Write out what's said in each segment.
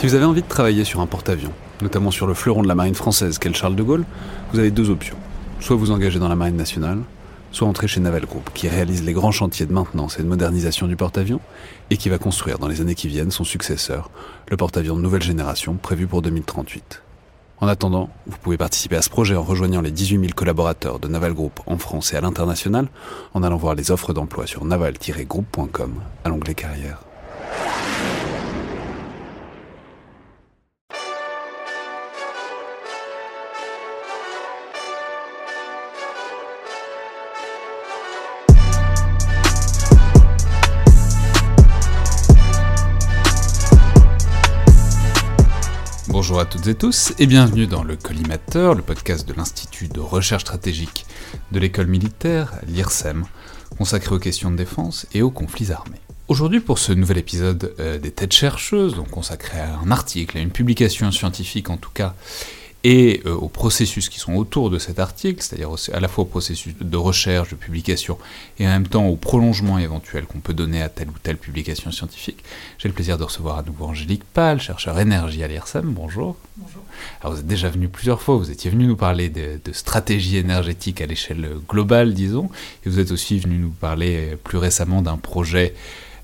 Si vous avez envie de travailler sur un porte-avions, notamment sur le fleuron de la marine française qu'est le Charles de Gaulle, vous avez deux options. Soit vous engagez dans la marine nationale, soit entrer chez Naval Group, qui réalise les grands chantiers de maintenance et de modernisation du porte-avions, et qui va construire dans les années qui viennent son successeur, le porte-avions de nouvelle génération prévu pour 2038. En attendant, vous pouvez participer à ce projet en rejoignant les 18 000 collaborateurs de Naval Group en France et à l'international, en allant voir les offres d'emploi sur naval-group.com à l'onglet carrière. Bonjour à toutes et tous et bienvenue dans le Collimateur, le podcast de l'Institut de recherche stratégique de l'école militaire, l'IRSEM, consacré aux questions de défense et aux conflits armés. Aujourd'hui, pour ce nouvel épisode des Têtes chercheuses, donc consacré à un article, à une publication scientifique en tout cas, et aux processus qui sont autour de cet article, c'est-à-dire à la fois au processus de recherche, de publication, et en même temps au prolongement éventuel qu'on peut donner à telle ou telle publication scientifique, j'ai le plaisir de recevoir à nouveau Angélique Pahl, chercheur énergie à l'IRSEM. Bonjour. Bonjour. Alors vous êtes déjà venu plusieurs fois, vous étiez venu nous parler de stratégie énergétique à l'échelle globale, disons, et vous êtes aussi venu nous parler plus récemment d'un projet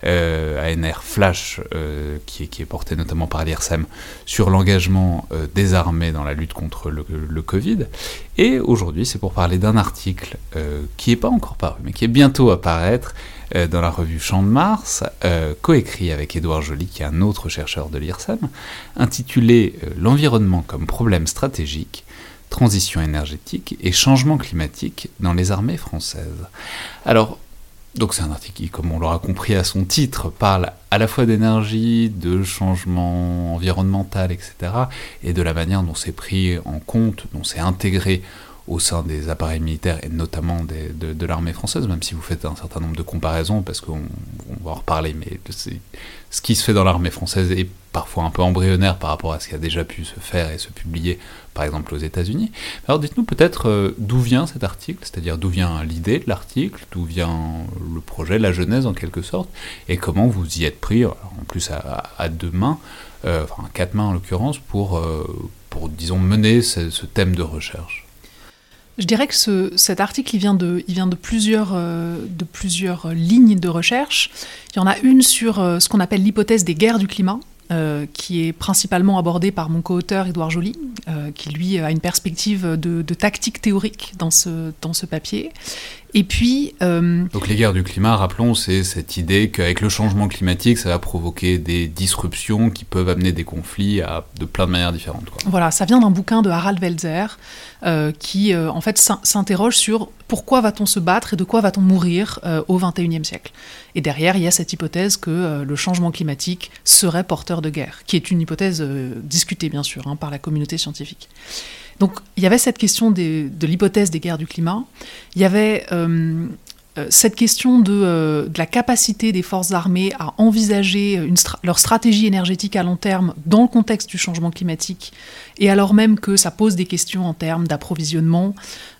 ANR Flash qui est porté notamment par l'IRSEM sur l'engagement des armées dans la lutte contre le Covid. Et aujourd'hui, c'est pour parler d'un article qui n'est pas encore paru, mais qui est bientôt à paraître dans la revue Champ de Mars, coécrit avec Édouard Joly, qui est un autre chercheur de l'IRSEM, intitulé « L'environnement comme problème stratégique, transition énergétique et changement climatique dans les armées françaises ». Alors, donc c'est un article qui, comme on l'aura compris à son titre, parle à la fois d'énergie, de changement environnemental, etc., et de la manière dont c'est pris en compte, dont c'est intégré au sein des appareils militaires, et notamment de l'armée française, même si vous faites un certain nombre de comparaisons, parce qu'on va en reparler, mais ce qui se fait dans l'armée française est parfois un peu embryonnaire par rapport à ce qui a déjà pu se faire et se publier, par exemple, aux États-Unis. Alors dites-nous peut-être d'où vient cet article, c'est-à-dire d'où vient l'idée de l'article, d'où vient le projet, la genèse en quelque sorte, et comment vous y êtes pris, en plus à deux mains, enfin à quatre mains en l'occurrence, pour disons, mener ce thème de recherche. Je dirais que cet article il vient de plusieurs lignes de recherche. Il y en a une sur ce qu'on appelle l'hypothèse des guerres du climat, qui est principalement abordée par mon co-auteur Édouard Joly, qui lui a une perspective de tactique théorique dans ce papier. Et puis... Donc les guerres du climat, rappelons, c'est cette idée qu'avec le changement climatique, ça va provoquer des disruptions qui peuvent amener des conflits de plein de manières différentes, quoi. Voilà, ça vient d'un bouquin de Harald Welzer, qui en fait s'interroge sur pourquoi va-t-on se battre et de quoi va-t-on mourir au XXIe siècle. Et derrière, il y a cette hypothèse que le changement climatique serait porteur de guerre, qui est une hypothèse discutée bien sûr par la communauté scientifique. Donc il y avait cette question de l'hypothèse des guerres du climat, il y avait cette question de la capacité des forces armées à envisager leur stratégie énergétique à long terme dans le contexte du changement climatique, et alors même que ça pose des questions en termes d'approvisionnement,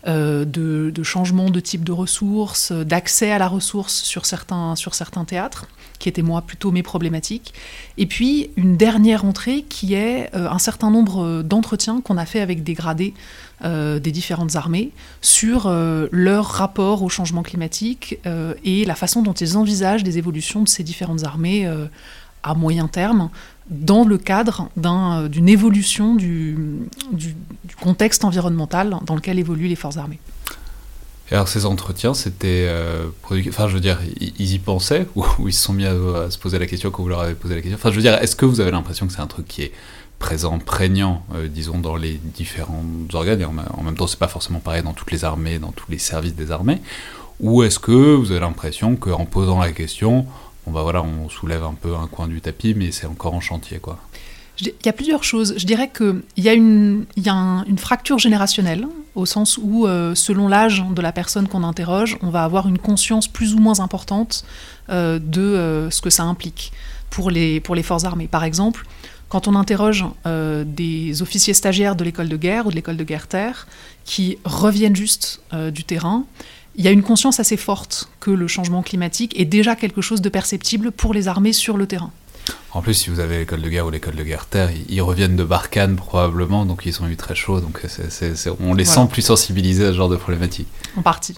de changement de type de ressources, d'accès à la ressource sur certains théâtres, qui étaient moi plutôt mes problématiques. Et puis une dernière entrée qui est un certain nombre d'entretiens qu'on a fait avec des gradés des différentes armées sur leur rapport au changement climatique et la façon dont ils envisagent les évolutions de ces différentes armées à moyen terme, dans le cadre d'une évolution du contexte environnemental dans lequel évoluent les forces armées. Et alors ces entretiens, c'était... enfin je veux dire, ils y pensaient ou ils se sont mis à se poser la question quand vous leur avez posé la question? Enfin je veux dire, est-ce que vous avez l'impression que c'est un truc qui est présent, prégnant, disons, dans les différents organes, et en même temps c'est pas forcément pareil dans toutes les armées, dans tous les services des armées, ou est-ce que vous avez l'impression qu'en posant la question, bon bah voilà, on soulève un peu un coin du tapis, mais c'est encore en chantier, quoi? Il y a plusieurs choses. Je dirais qu'il y a une fracture générationnelle, au sens où, selon l'âge de la personne qu'on interroge, on va avoir une conscience plus ou moins importante de ce que ça implique pour les forces armées. Par exemple, quand on interroge des officiers stagiaires de l'école de guerre ou de l'école de guerre-terre qui reviennent juste du terrain, il y a une conscience assez forte que le changement climatique est déjà quelque chose de perceptible pour les armées sur le terrain. En plus, si vous avez l'école de guerre ou l'école de guerre terre, ils reviennent de Barkhane probablement, donc ils ont eu très chaud, donc on les sent plus sensibilisés à ce genre de problématiques. En partie.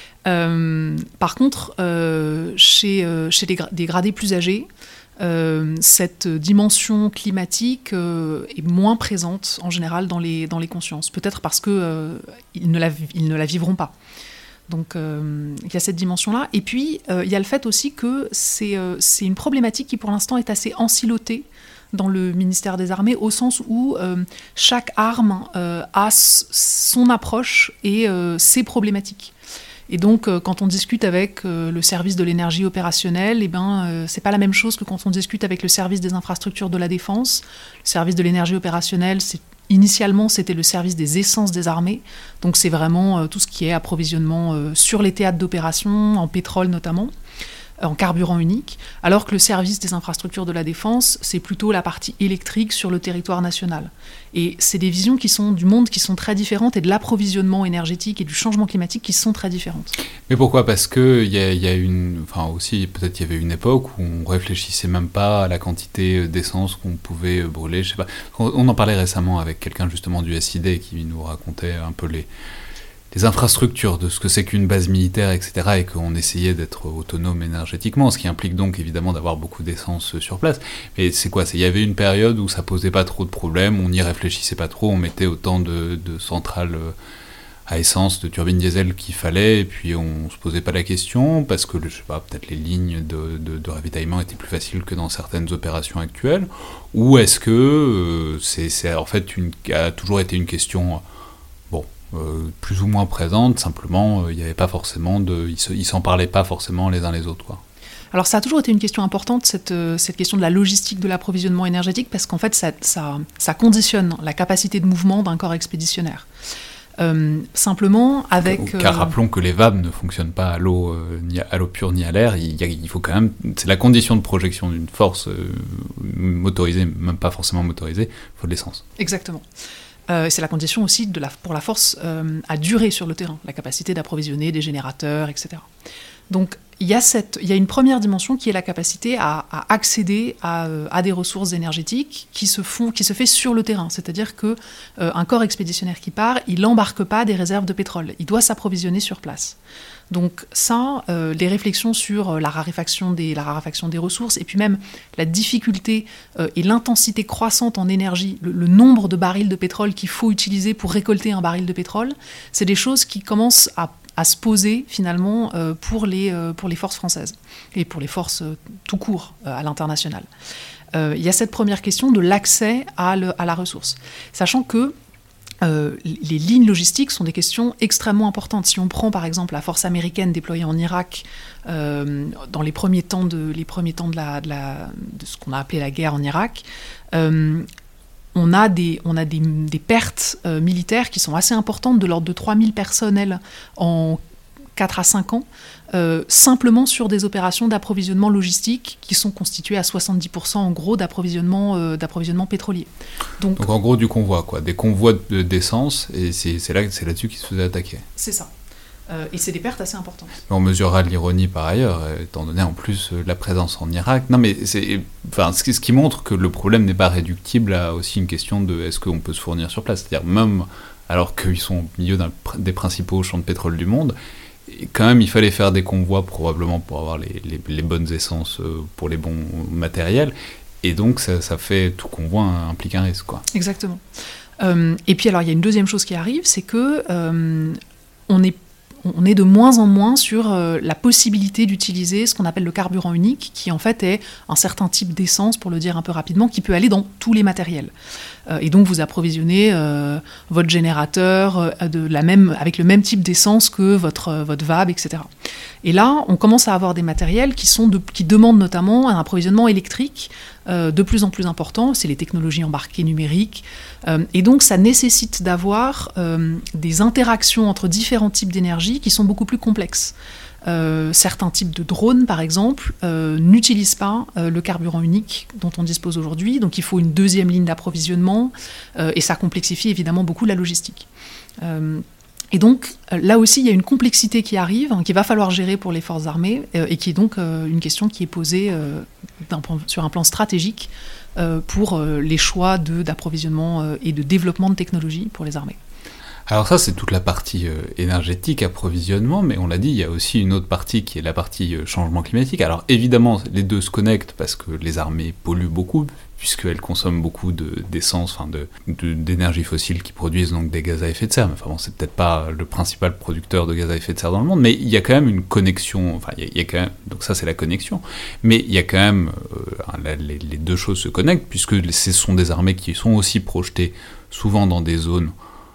Par contre, chez des gradés plus âgés, cette dimension climatique est moins présente en général dans les consciences. Peut-être parce qu'ils ne la vivront pas. Donc il y a cette dimension-là. Et puis il y a le fait aussi que c'est une problématique qui pour l'instant est assez ensilotée dans le ministère des Armées, au sens où chaque arme a son approche et ses problématiques. Et donc, quand on discute avec le service de l'énergie opérationnelle, c'est pas la même chose que quand on discute avec le service des infrastructures de la défense. Le service de l'énergie opérationnelle, initialement, c'était le service des essences des armées. Donc, c'est vraiment tout ce qui est approvisionnement sur les théâtres d'opération, en pétrole notamment, en carburant unique, alors que le service des infrastructures de la défense, c'est plutôt la partie électrique sur le territoire national. Et c'est des visions du monde qui sont très différentes et de l'approvisionnement énergétique et du changement climatique qui sont très différentes. Mais pourquoi ? Parce que aussi peut-être qu'il y avait une époque où on réfléchissait même pas à la quantité d'essence qu'on pouvait brûler. Je sais pas. On en parlait récemment avec quelqu'un justement du SID qui nous racontait un peu les infrastructures, de ce que c'est qu'une base militaire, etc., et qu'on essayait d'être autonome énergétiquement, ce qui implique donc évidemment d'avoir beaucoup d'essence sur place. Mais c'est quoi ? Il y avait une période où ça posait pas trop de problèmes, on n'y réfléchissait pas trop, on mettait autant de centrales à essence, de turbines diesel qu'il fallait, et puis on se posait pas la question, parce que, je sais pas, peut-être les lignes de ravitaillement étaient plus faciles que dans certaines opérations actuelles, ou est-ce que c'est en fait a toujours été une question plus ou moins présente, simplement il n'y avait pas forcément ils s'en parlaient pas forcément les uns les autres, quoi. Alors ça a toujours été une question importante, cette question de la logistique de l'approvisionnement énergétique, parce qu'en fait ça conditionne la capacité de mouvement d'un corps expéditionnaire. Simplement avec... Car rappelons que les VAB ne fonctionnent pas à l'eau pure ni à l'air, il faut quand même... C'est la condition de projection d'une force motorisée, même pas forcément motorisée, il faut de l'essence. Exactement. C'est la condition aussi pour la force à durer sur le terrain, la capacité d'approvisionner des générateurs, etc. Donc il y a une première dimension qui est la capacité à accéder à des ressources énergétiques qui se fait sur le terrain. C'est-à-dire qu'un corps expéditionnaire qui part, il n'embarque pas des réserves de pétrole, il doit s'approvisionner sur place. Donc ça, les réflexions sur la raréfaction des ressources, et puis même la difficulté et l'intensité croissante en énergie, le nombre de barils de pétrole qu'il faut utiliser pour récolter un baril de pétrole, c'est des choses qui commencent à se poser finalement pour les forces françaises et pour les forces tout court à l'international. Il y a cette première question de l'accès à la ressource, sachant que les lignes logistiques sont des questions extrêmement importantes. Si on prend par exemple la force américaine déployée en Irak dans les premiers temps de ce qu'on a appelé la guerre en Irak, on a des pertes militaires qui sont assez importantes, de l'ordre de 3000 personnels en 4 à 5 ans, simplement sur des opérations d'approvisionnement logistique qui sont constituées à 70% en gros d'approvisionnement pétrolier. Donc en gros du convoi, quoi, des convois d'essence, et c'est là-dessus qu'ils se faisaient attaquer. C'est ça. Et c'est des pertes assez importantes. On mesurera de l'ironie par ailleurs, étant donné en plus la présence en Irak. Non mais ce qui montre que le problème n'est pas réductible à aussi une question de est-ce qu'on peut se fournir sur place. C'est-à-dire même alors qu'ils sont au milieu des principaux champs de pétrole du monde, et quand même il fallait faire des convois probablement pour avoir les bonnes essences pour les bons matériels. Et donc ça fait, tout convoi implique un risque, quoi. Exactement. Et puis alors il y a une deuxième chose qui arrive, c'est que on est de moins en moins sur la possibilité d'utiliser ce qu'on appelle le carburant unique, qui en fait est un certain type d'essence, pour le dire un peu rapidement, qui peut aller dans tous les matériels. Et donc vous approvisionnez votre générateur avec le même type d'essence que votre VAB, etc. Et là, on commence à avoir des matériels qui demandent notamment un approvisionnement électrique de plus en plus important. C'est les technologies embarquées numériques. Et donc, ça nécessite d'avoir des interactions entre différents types d'énergie qui sont beaucoup plus complexes. Certains types de drones, par exemple, n'utilisent pas le carburant unique dont on dispose aujourd'hui. Donc, il faut une deuxième ligne d'approvisionnement et ça complexifie évidemment beaucoup la logistique. Et donc, là aussi, il y a une complexité qui arrive, qu'il va falloir gérer pour les forces armées, et qui est donc une question qui est posée sur un plan stratégique pour les choix d'approvisionnement et de développement de technologies pour les armées. Alors ça, c'est toute la partie énergétique, approvisionnement, mais on l'a dit, il y a aussi une autre partie qui est la partie changement climatique. Alors évidemment, les deux se connectent parce que les armées polluent beaucoup, puisqu'elles consomment beaucoup d'essence, d'énergie fossile qui produisent donc des gaz à effet de serre. Mais enfin bon, c'est peut-être pas le principal producteur de gaz à effet de serre dans le monde, mais il y a quand même une connexion, il y a quand même, donc ça c'est la connexion, mais il y a quand même, les deux choses se connectent, puisque ce sont des armées qui sont aussi projetées souvent dans des zones,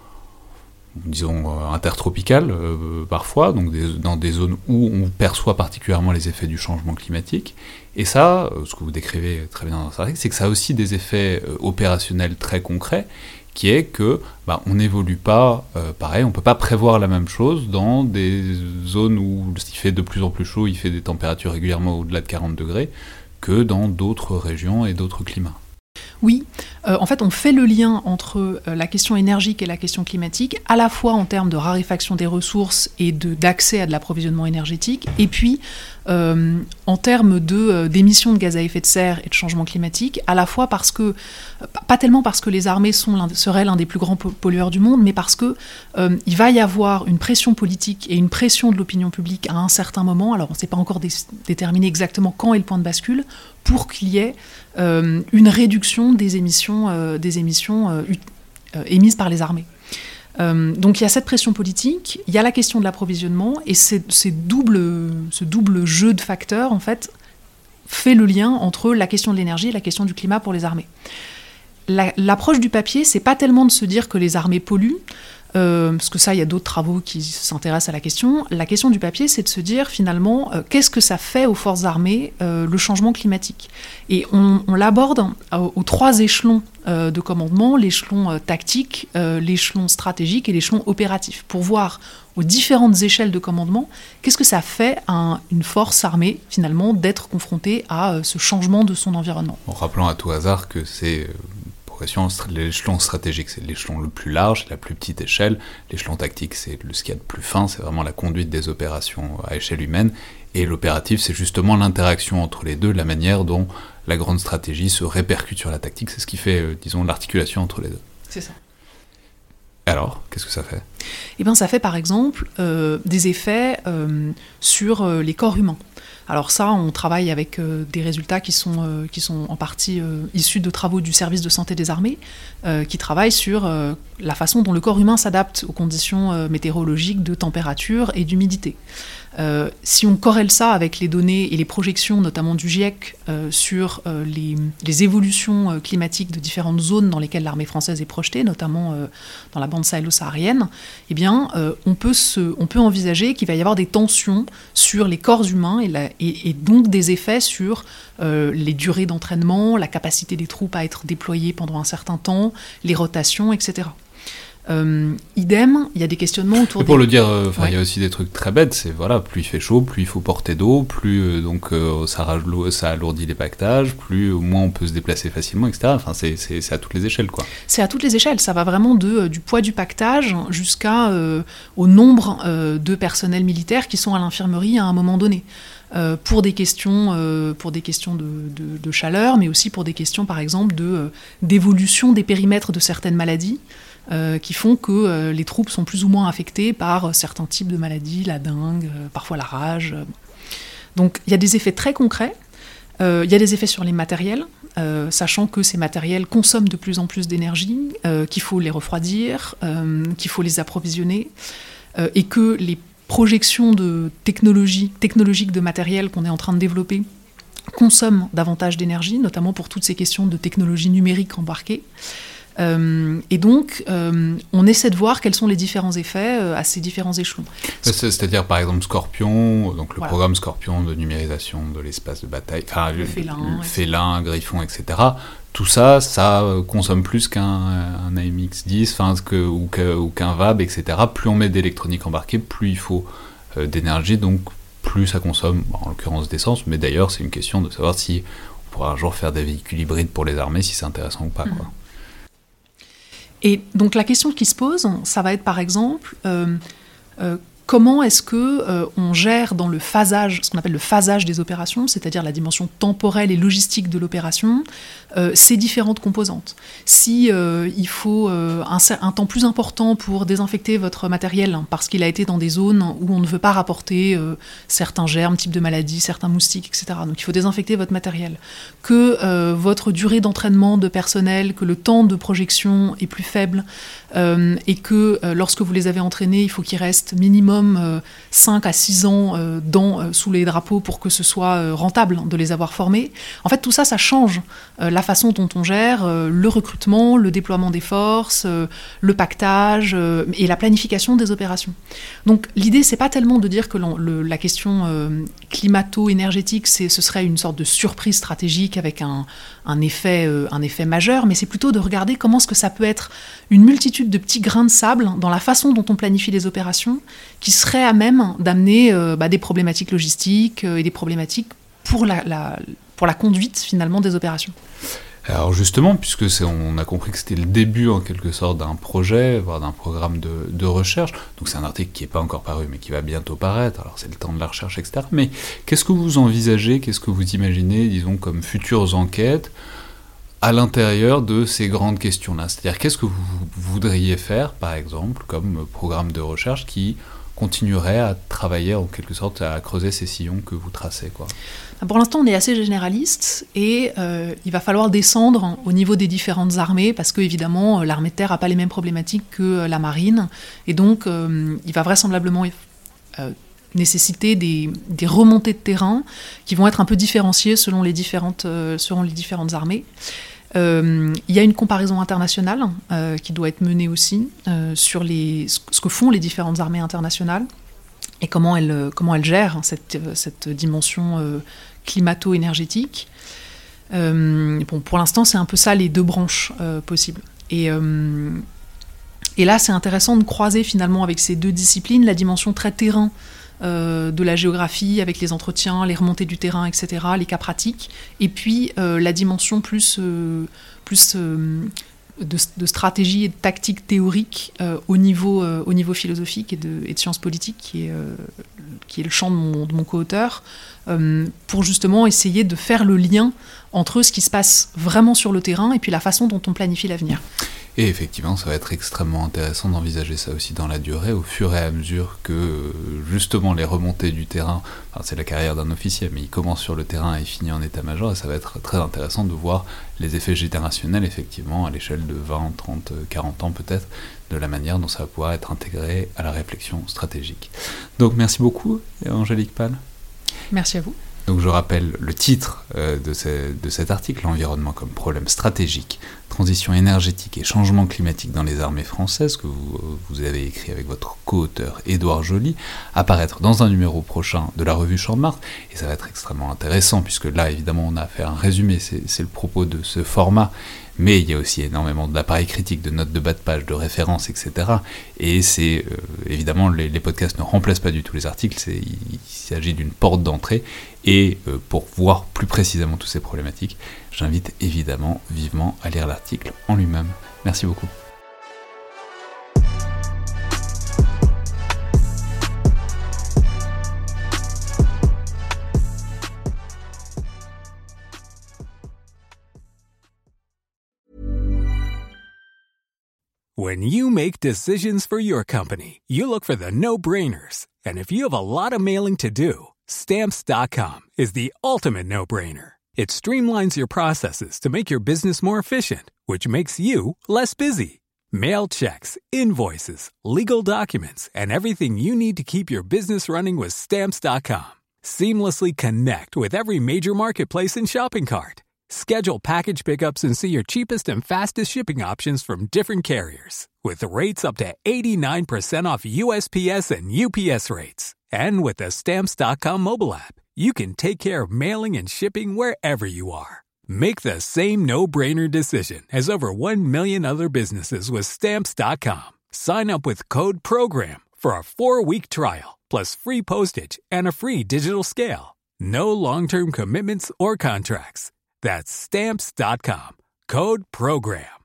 disons, intertropicales parfois, donc dans des zones où on perçoit particulièrement les effets du changement climatique. Et ça, ce que vous décrivez très bien dans l'article, c'est que ça a aussi des effets opérationnels très concrets, qui est que on n'évolue pas pareil, on ne peut pas prévoir la même chose dans des zones où il fait de plus en plus chaud, il fait des températures régulièrement au-delà de 40 degrés, que dans d'autres régions et d'autres climats. Oui, en fait, on fait le lien entre la question énergique et la question climatique, à la fois en termes de raréfaction des ressources et d'accès à de l'approvisionnement énergétique, et puis en termes d'émissions de gaz à effet de serre et de changement climatique, à la fois parce que, pas tellement parce que les armées seraient l'un des plus grands pollueurs du monde, mais parce que il va y avoir une pression politique et une pression de l'opinion publique à un certain moment, alors on ne sait pas encore déterminer exactement quand est le point de bascule, pour qu'il y ait une réduction des émissions émises par les armées. Donc il y a cette pression politique, il y a la question de l'approvisionnement, et ce double jeu de facteurs, en fait, fait le lien entre la question de l'énergie et la question du climat pour les armées. L'approche du papier, c'est pas tellement de se dire que les armées polluent, parce que ça, il y a d'autres travaux qui s'intéressent à la question. La question du papier, c'est de se dire, finalement, qu'est-ce que ça fait aux forces armées, le changement climatique ? Et on l'aborde aux trois échelons de commandement, l'échelon tactique, l'échelon stratégique et l'échelon opératif, pour voir aux différentes échelles de commandement, qu'est-ce que ça fait à une force armée, finalement, d'être confrontée à ce changement de son environnement. En rappelant à tout hasard que c'est... l'échelon stratégique, c'est l'échelon le plus large, la plus petite échelle. L'échelon tactique, c'est ce qu'il y a de plus fin, c'est vraiment la conduite des opérations à échelle humaine. Et l'opératif, c'est justement l'interaction entre les deux, la manière dont la grande stratégie se répercute sur la tactique. C'est ce qui fait, disons, l'articulation entre les deux. C'est ça. Alors, qu'est-ce que ça fait ? Eh bien, ça fait par exemple des effets sur les corps humains. Alors ça, on travaille avec des résultats qui sont en partie issus de travaux du service de santé des armées, qui travaillent sur la façon dont le corps humain s'adapte aux conditions météorologiques de température et d'humidité. Si on corrèle ça avec les données et les projections, notamment du GIEC, sur les évolutions climatiques de différentes zones dans lesquelles l'armée française est projetée, notamment dans la bande sahélo-saharienne, eh bien, on peut envisager qu'il va y avoir des tensions sur les corps humains et donc des effets sur les durées d'entraînement, la capacité des troupes à être déployées pendant un certain temps, les rotations, etc. Idem, il y a des questionnements autour pour le dire, il y a aussi des trucs très bêtes, c'est plus il fait chaud, plus il faut porter d'eau, plus ça alourdit les pactages, plus moins on peut se déplacer facilement, etc. Enfin, c'est à toutes les échelles, quoi. C'est à toutes les échelles, ça va vraiment du poids du pactage jusqu'au nombre de personnels militaires qui sont à l'infirmerie à un moment donné. Pour des questions de chaleur, mais aussi pour des questions, par exemple, d'évolution des périmètres de certaines maladies, qui font que les troupes sont plus ou moins affectées par certains types de maladies, la dengue, parfois la rage. Donc il y a des effets très concrets, il y a des effets sur les matériels, sachant que ces matériels consomment de plus en plus d'énergie, qu'il faut les refroidir, qu'il faut les approvisionner, et que les projections de technologiques de matériel qu'on est en train de développer consomment davantage d'énergie, notamment pour toutes ces questions de technologie numérique embarquée. Et donc, on essaie de voir quels sont les différents effets à ces différents échelons. C'est-à-dire, par exemple, Scorpion, donc le programme Scorpion de numérisation de l'espace de bataille, le félin, Griffon, etc. Tout ça, consomme plus qu'un AMX-10 ou qu'un VAB, etc. Plus on met d'électronique embarquée, plus il faut d'énergie, donc plus ça consomme, en l'occurrence d'essence, mais d'ailleurs, c'est une question de savoir si on pourra un jour faire des véhicules hybrides pour les armées, si c'est intéressant ou pas, quoi. Et donc la question qui se pose, ça va être par exemple, comment est-ce qu'on gère dans le phasage, ce qu'on appelle le phasage des opérations, c'est-à-dire la dimension temporelle et logistique de l'opération, ces différentes composantes. Si il faut un temps plus important pour désinfecter votre matériel parce qu'il a été dans des zones où on ne veut pas rapporter certains germes, types de maladies, certains moustiques, etc. Donc il faut désinfecter votre matériel. Que votre durée d'entraînement de personnel, que le temps de projection est plus faible et que lorsque vous les avez entraînés, il faut qu'ils restent minimum 5 à 6 ans sous les drapeaux pour que ce soit rentable de les avoir formés. En fait, tout ça, ça change la façon dont on gère le recrutement, le déploiement des forces, le pactage et la planification des opérations. Donc l'idée, c'est pas tellement de dire que la question climato-énergétique, ce serait une sorte de surprise stratégique avec un effet majeur, mais c'est plutôt de regarder comment est-ce que ça peut être une multitude de petits grains de sable dans la façon dont on planifie les opérations qui seraient à même d'amener des problématiques logistiques et des problématiques pour la conduite finalement des opérations. Alors justement, puisque on a compris que c'était le début en quelque sorte d'un projet, voire d'un programme de recherche, donc c'est un article qui n'est pas encore paru mais qui va bientôt paraître, alors c'est le temps de la recherche, etc. Mais qu'est-ce que vous envisagez, qu'est-ce que vous imaginez, disons, comme futures enquêtes à l'intérieur de ces grandes questions-là? C'est-à-dire, qu'est-ce que vous voudriez faire, par exemple, comme programme de recherche qui continuerait à travailler, en quelque sorte, à creuser ces sillons que vous tracez, quoi? Pour l'instant, on est assez généraliste et il va falloir descendre au niveau des différentes armées parce que, évidemment, l'armée de terre n'a pas les mêmes problématiques que la marine. Et donc, il va vraisemblablement nécessiter des remontées de terrain qui vont être un peu différenciées selon les différentes armées. Il y a une comparaison internationale qui doit être menée aussi sur ce que font les différentes armées internationales et comment elles gèrent cette dimension climato-énergétique. Pour l'instant, c'est un peu ça les deux branches possibles. Et là, c'est intéressant de croiser finalement avec ces deux disciplines la dimension très terrain de la géographie, avec les entretiens, les remontées du terrain, etc., les cas pratiques, et puis la dimension plus de stratégie et de tactique théorique au niveau philosophique et de sciences politiques, qui est le champ de mon co-auteur, pour justement essayer de faire le lien entre ce qui se passe vraiment sur le terrain et puis la façon dont on planifie l'avenir. Et effectivement, ça va être extrêmement intéressant d'envisager ça aussi dans la durée, au fur et à mesure que justement les remontées du terrain, enfin, c'est la carrière d'un officier, mais il commence sur le terrain et il finit en état-major, et ça va être très intéressant de voir les effets générationnels, effectivement, à l'échelle de 20, 30, 40 ans peut-être, de la manière dont ça va pouvoir être intégré à la réflexion stratégique. Donc merci beaucoup, Angélique Palle. Merci à vous. Donc je rappelle le titre de cet article, l'environnement comme problème stratégique, transition énergétique et changement climatique dans les armées françaises, que vous avez écrit avec votre co-auteur Édouard Joly, apparaître dans un numéro prochain de la revue Champ de Mars, et ça va être extrêmement intéressant, puisque là évidemment on a fait un résumé, c'est le propos de ce format, mais il y a aussi énormément d'appareils critiques, de notes de bas de page, de références, etc. Et c'est évidemment, les podcasts ne remplacent pas du tout les articles, il s'agit d'une porte d'entrée. Et pour voir plus précisément toutes ces problématiques, j'invite évidemment vivement à lire l'article en lui-même. Merci beaucoup. When you make decisions for your company, you look for the no-brainers. And if you have a lot of mailing to do, Stamps.com is the ultimate no-brainer. It streamlines your processes to make your business more efficient, which makes you less busy. Mail checks, invoices, legal documents, and everything you need to keep your business running with Stamps.com. Seamlessly connect with every major marketplace and shopping cart. Schedule package pickups and see your cheapest and fastest shipping options from different carriers, with rates up to 89% off USPS and UPS rates. And with the Stamps.com mobile app, you can take care of mailing and shipping wherever you are. Make the same no-brainer decision as over 1 million other businesses with Stamps.com. Sign up with code PROGRAM for a 4-week trial, plus free postage and a free digital scale. No long-term commitments or contracts. That's Stamps.com. Code PROGRAM.